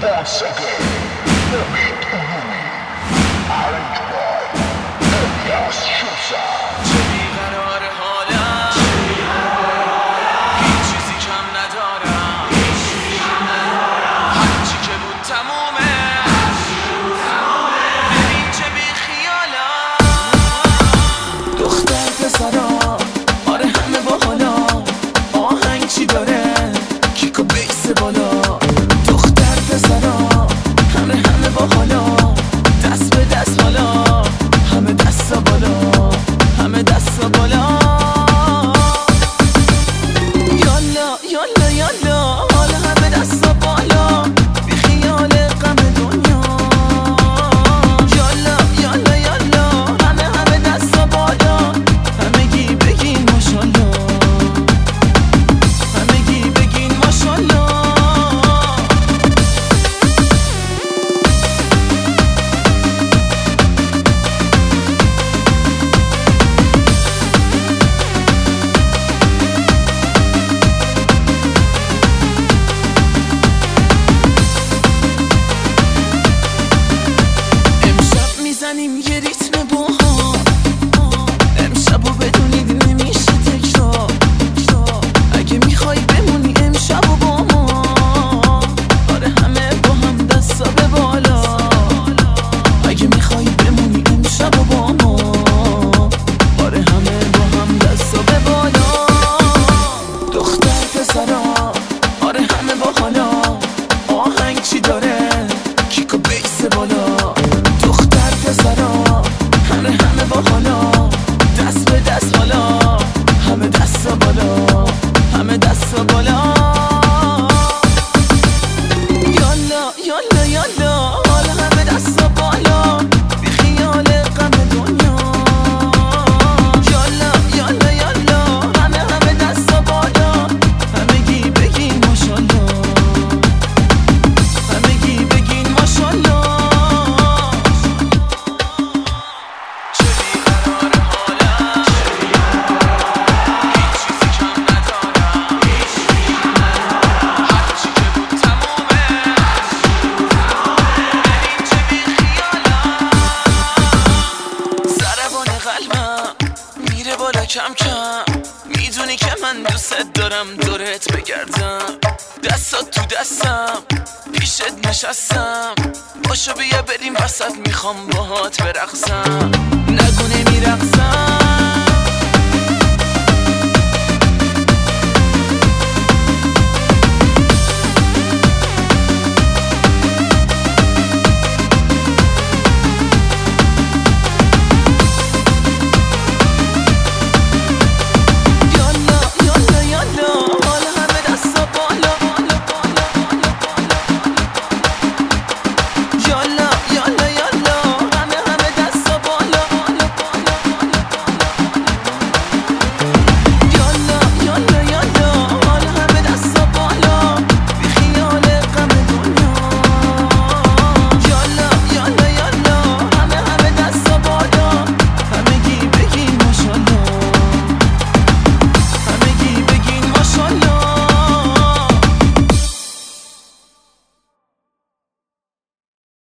Once again, First Urumi, arranged by Elias Shusa. چه بیقرار حالم، هیچ چیزی کم ندارم، هرچی که بود تمومه، ببین چه بی خیالم. دختر پسرا آره همه با حالا، آهنگ چی داره کیک و بیس بالا. دختر پسرا همه با حالا، دست به دست حالا، همه دستا بالا، همه دستا بالا. یالا یالا یالا حالا همه دستا بالا، بی خیال غم دنیا. یالا یالا یالا همه دستا بالا، همگی بگین ماشالله، همگی بگین ماشالله. میزنیم یه ریتم باها، امشبو بدونید نمیشه تکرار. اگه میخوای بمونی امشبو با ما، آره همه با هم دستا به بالا. اگه میخوای بمونی امشبو با ما، آره همه با هم دستا به بالا. دختر پسرا آره همه با حالا، آهنگ چی داره کیک و بیس بالا. پسرا همه با حالا، دست به دست حالا، همه دستا بالا، همه دستا بالا. یالا یالا یالا حالا همه دستا بالا، بی خیال غم دنیا. یالا یالا یالا همه دستا بالا، همگی بگین ماشالله، همگی بگین ماشالله. کم کم میدونی که من دوست دارم دورت بگردم، دستات تو دستم پیشت نشستم، باشو بیا بریم وسط میخوام باهات برقصم. نگو نمیرقصم